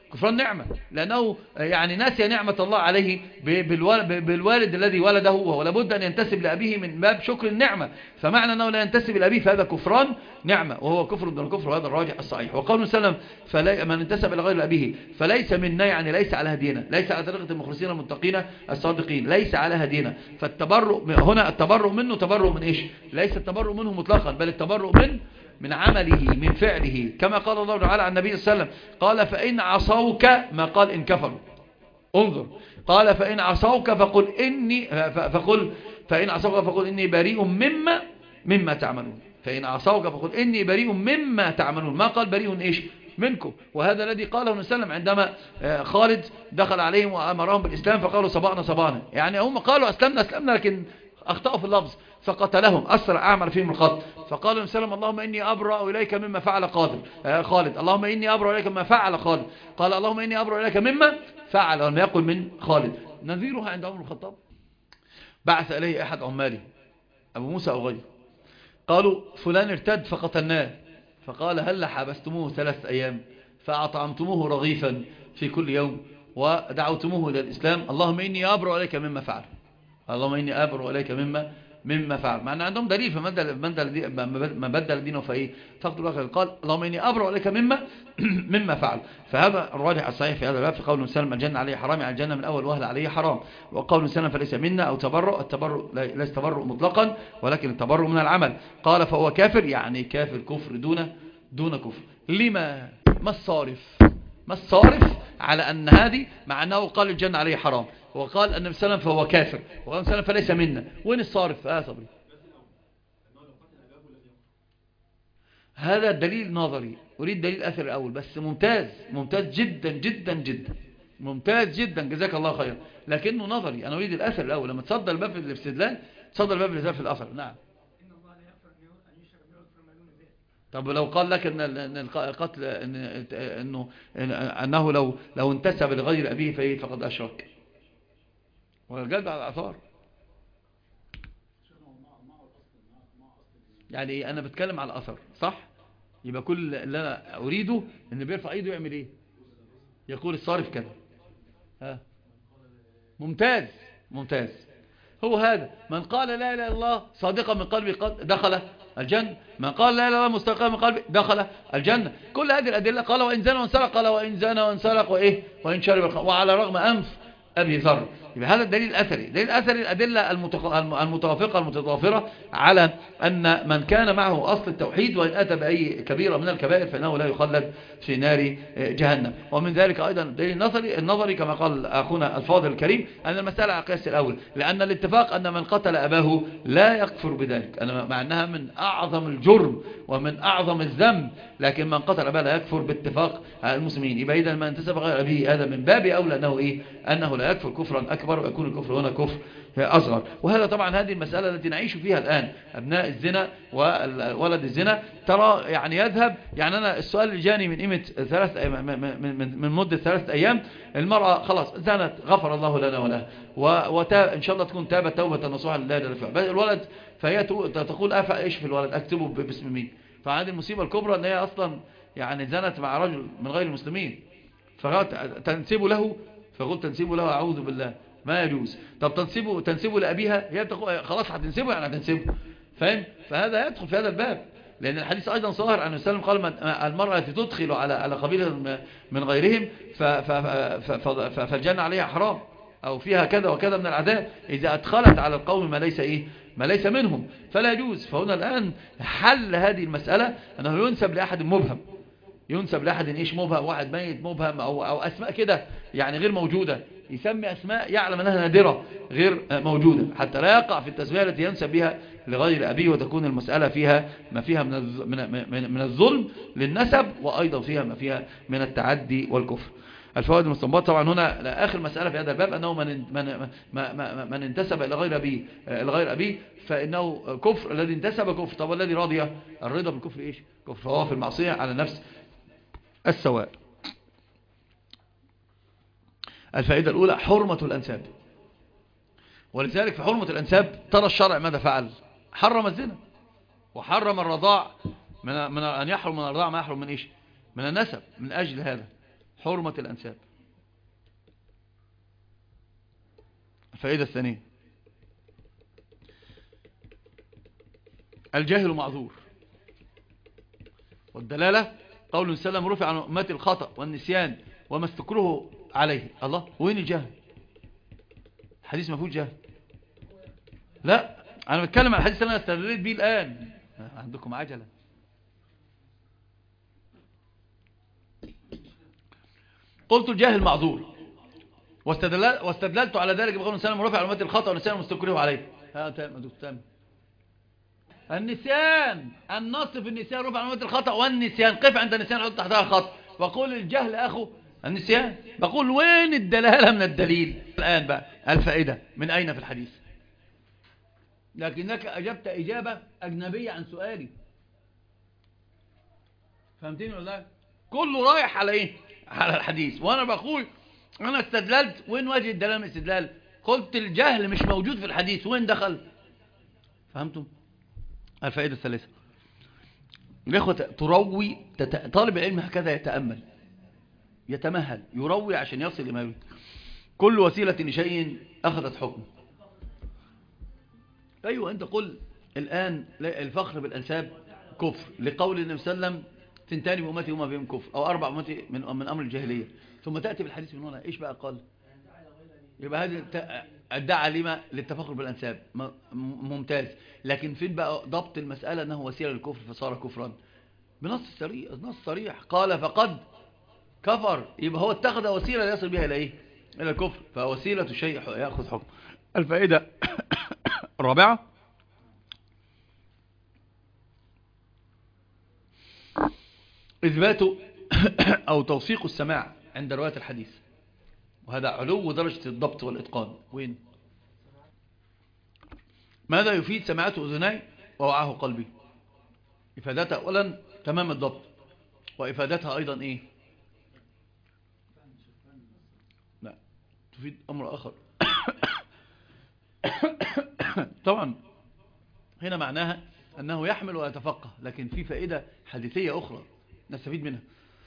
كفران نعمة، لأنه يعني ناسي نعمة الله عليه بالوالد الذي ولده هو، ولا بد أن ينتسب لأبيه من باب شكر النعمة. فمعنى أنه لا ينتسب لأبيه فهذا كفران نعمة، وهو كفر دون كفر، وهذا الراجح الصحيح. وقوله سلم من انتسب إلى غير أبيه فليس منا، يعني ليس على هدينا، ليس على طريقة المخلصين المتقين الصادقين، ليس على هدينا. فالتبرؤ هنا التبرؤ منه تبرؤ من إيش؟ ليس التبرؤ منه مطلقا، بل التبرؤ من من عمله من فعله، كما قال الله تعالى عن النبي صلى الله عليه وسلم قال فإن عصوك، ما قال إن كفروا، انظر، قال فإن عصوك فقل إني فقل فإن عصوك فقل إني بريء مما مما تعملون، فإن عصوك فقل إني بريء مما تعملون، ما قال بريء إيش منكم. وهذا الذي قاله النبي صلى الله عليه وسلم عندما خالد دخل عليهم وأمرهم بالإسلام فقالوا صبانا صبانا، يعني هم قالوا أسلمنا أسلمنا لكن أخطأوا في اللفظ فقتلهم، أسرع أعمل فيهم القتل. فقال النبي صلى الله عليه وسلم اللهم إني أبرأ إليك مما فعل قادر خالد، اللهم إني أبرأ إليك مما فعل خالد، قال اللهم إني أبرأ إليك مما فعل، ولم يقل من خالد. نذيرها عند عمر بن الخطاب، بعث إليه أحد عماله أبو موسى أو غيره، قالوا فلان ارتد فقتلناه، فقال هل حبستموه ثلاث أيام فأطعمتموه رغيفا في كل يوم ودعوتموه إلى الإسلام، اللهم إني أبرأ إليك مما فعل، اللهم إني أبرأ إليك مما مما فعل. مع أن عندهم دليل فما بدل دينه فإيه فقد الواقع، قال اللهم إني أبرأ لك مما مما فعل. فهذا الراجح الصحيح في هذا الباب في قول سلم الجنة عليه حرام، يعني الجنة من أول وهلة عليه حرام. وقول سلم فليس منا أو تبرؤ، التبرؤ ليس تبرؤ مطلقا ولكن التبرؤ من العمل. قال فهو كافر، يعني كافر كفر دون دون كفر. لما ما الصارف ما الصارف على أن هذه، مع أنه قال الجنة عليه حرام وقال النبي صلى الله عليه وسلم فهو كافر وقال صلى الله عليه وسلم فليس منا، وين الصارف؟ آه صبري، هذا دليل نظري، أريد دليل أثر الأول بس. ممتاز ممتاز جدا جدا جدا ممتاز جدا، جزاك الله خير، لكنه نظري، أنا أريد الأثر الأول. لما تصدر الباب في الاستدلال تصدر الباب الاستدلال في الأثر. نعم. طب لو قال لك ان القتل إن انه انه لو لو انتسب لغير ابيه فايه فقد اشرك، والجلد على الاثار. يعني انا بتكلم على الاثر صح، يبقى كل اللي انا اريده ان بيرفع ايده يعمل ايه؟ يقول الصارف كذا. ها ممتاز ممتاز، هو هذا من قال لا اله الا الله صادقا من قلبه قد دخل الجنة، من قال لا اله الا الله مستقيما من قلبه دخل الجنة. كل هذه الأدلة. قال وإن زنى وانسرق، قال وإن زنى وانسرق وإيه وإن شرب الخمر وعلى رغم أنف أبي ذر. يبقى هذا الدليل الأثري. دليل الأثري الأدلة المتوافقة المتضافرة على أن من كان معه أصل التوحيد وإن أتى بأي كبيرة من الكبائر فإنه لا يخلد في نار جهنم. ومن ذلك أيضا الدليل النظري النظري كما قال أخونا الفاضل الكريم أن المسألة على قياس الأول، لأن الاتفاق أن من قتل أباه لا يكفر بذلك، أنا مع أنها من أعظم الجرم ومن أعظم الذنب، لكن من قتل أباه لا يكفر باتفاق المسلمين. يبقى إذا ما انتسب غير أبيه هذا من باب أولى أنه إيه أنه لا يكفر كفرا أكبر، ويكون الكفر هنا كفر أصغر. وهذا طبعا هذه المسألة التي نعيش فيها الآن، أبناء الزنا وولد الزنا ترى يعني يذهب. يعني أنا السؤال اللي جاني من قيمة ثلاث من مدة ثلاثة أيام، المرأة خلاص زنت غفر الله لنا ولها وتاب إن شاء الله تكون تابت توبة نصوحا لله جل وعلا. الولد فهي تقول أفا إيش في الولد أكتبه باسم مين؟ فهذه المصيبة الكبرى أن هي أصلا يعني زنت مع رجل من غير المسلمين، فتنسبه له، فقلت تنسبه له أعوذ بالله ما يجوز. طب تنسبه تنسبه لأبيها، هي تقول خلاص هتنسبه يعني هتنسبه، فاهم؟ فهذا يدخل في هذا الباب، لأن الحديث أيضا صاهر عن السلام قال من المرأة التي تدخل على على قبيلة من غيرهم فالجنة عليها حرام أو فيها كذا وكذا من العذاب إذا أدخلت على القوم ما ليس إيه ما ليس منهم فلا يجوز. فهنا الآن حل هذه المسألة أنه ينسب لأحد مبهم، ينسب لأحد إيش مبهم، واحد ميت مبهم أو, أو أسماء كده يعني غير موجودة، يسمي أسماء يعلم أنها نادرة غير موجودة حتى لا يقع في التسمية التي ينسب بها لغير أبيه، وتكون المسألة فيها ما فيها من من الظلم للنسب، وأيضا فيها ما فيها من التعدي والكفر. الفوائد المستنبطة طبعا هنا آخر مسألة في هذا الباب أنه من من من, من انتسب إلى غير أبيه الغير أبيه فإنه كفر، الذي انتسب كفر. طب الذي رضي الرضا بالكفر إيش كفر، فهو في المعصية على نفس السواء. الفائدة الأولى حرمة الأنساب، ولذلك في حرمة الأنساب ترى الشرع ماذا فعل؟ حرم الزنا وحرم الرضاع، من, من أن يحرم من الرضاع ما يحرم من إيش من النسب. من أجل هذا حرمة الأنساب. الفائدة الثانية الجاهل معذور، والدلالة قول سلم رفع عن أمتي الخطأ والنسيان وما استكره عليه. الله، وين الجهل؟ الحديث ما فيه جهل. لا، أنا بتكلم عن الحديث اللي أنا استدلت بيه الآن. عندكم عجلة. قلت الجاهل معذور، واستدللت على ذلك بقول سلم رفع عن أمتي الخطأ والنسيان وما استكره عليه. ها تمام تمام. النسيان، النص في النسيان رفع عن أمتي الخطأ والنسيان، قف عند النسيان حط تحتها خط، وقول الجهل أخو النسيان. بقول وين الدلالة من الدليل الآن بقى؟ الفائدة من أين في الحديث؟ لكنك أجبت إجابة أجنبية عن سؤالي. فهمتني ولا لا؟ كله رايح على إيه؟ على الحديث. وأنا بقول أنا استدللت. وين وجه الدلالة من الاستدلال؟ قلت الجهل مش موجود في الحديث، وين دخل؟ فهمتم؟ الفائدة الثالثة الإخوة، تروي طالب العلم هكذا يتأمل يتمهل يروي عشان يصل لما يريد. كل وسيلة لشيء أخذت حكم. أيوة، أنت قل الآن الفخر بالأنساب كفر لقول النبي صلى الله عليه وسلم تنتاني بأمتي وما بهم كفر، أو أربع أمتي من, من أمر الجاهلية. ثم تأتي بالحديث من هنا، إيش بقى قال؟ يبقى هذا ادعى لما للتفخر بالأنساب، ممتاز. لكن فين بقى ضبط المسألة أنه وسيلة للكفر فصار كفرا؟ بنص صريح، نص صريح قال فقد كفر. يبقى هو اتخذ وسيلة يصل بها إلى إيه؟ إلى الكفر. فوسيلة شيء يأخذ حكم. الفائدة الرابعة إثبات أو توثيق السماع عند رواية الحديث، وهذا علو درجة الضبط والإتقان. وين؟ ماذا يفيد سماعته أذناي ووعاه قلبي؟ إفادتها أولا تمام الضبط، وإفادتها أيضا إيه؟ لا، تفيد أمر آخر. طبعا هنا معناها أنه يحمل ويتفقه، لكن في فائدة حديثية أخرى نستفيد منها.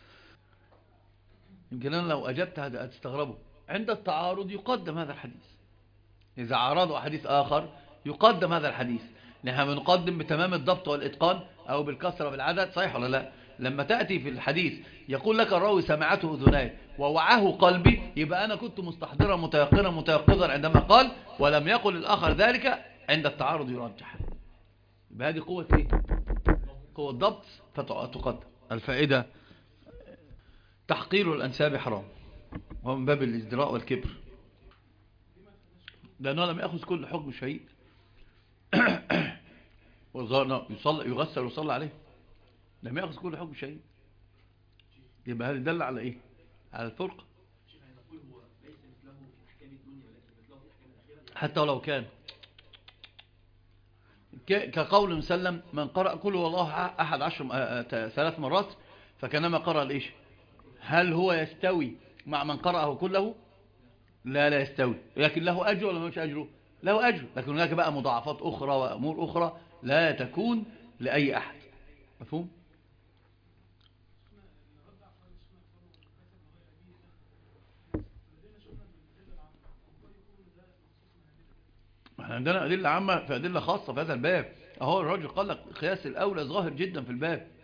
يمكن أنا لو أجبت هذا هتستغربوا. عند التعارض يقدم هذا الحديث، إذا عارضوا حديث آخر يقدم هذا الحديث. نحن بنقدم بتمام الضبط والإتقان أو بالكثرة بالعدد، صحيح ولا لا؟ لما تأتي في الحديث يقول لك الراوي سمعته أذناي ووعاه قلبي، يبقى أنا كنت مستحضرا متيقنا متيقظا عندما قال، ولم يقل الآخر ذلك. عند التعارض يرجح. يبقى هذه قوة إيه؟ قوة ضبط فتقدم. الفائدة تحقير الأنساب حرام، وهو من باب الازدراء والكبر، لأنه لم يأخذ كل حكم شهيد يصلى يغسل ويصلى عليه، لم يأخذ كل حكم شهيد. يبقى هذا دل على إيه؟ على الفرق. حتى ولو كان كقول مسلم من قرأ كل والله أحد عشر ثلاث مرات فكانما قرأ الإيش. هل هو يستوي مع من قرأه كله؟ لا لا يستوي، لكن له أجر ولا مش أجره؟ له أجر، لكن هناك بقى مضاعفات أخرى وأمور أخرى لا تكون لأي أحد. مفهوم؟ احنا عندنا أدلة عامة في أدلة خاصة في هذا الباب. أهو الرجل قال لك قياس الأولى ظاهر جدا في الباب.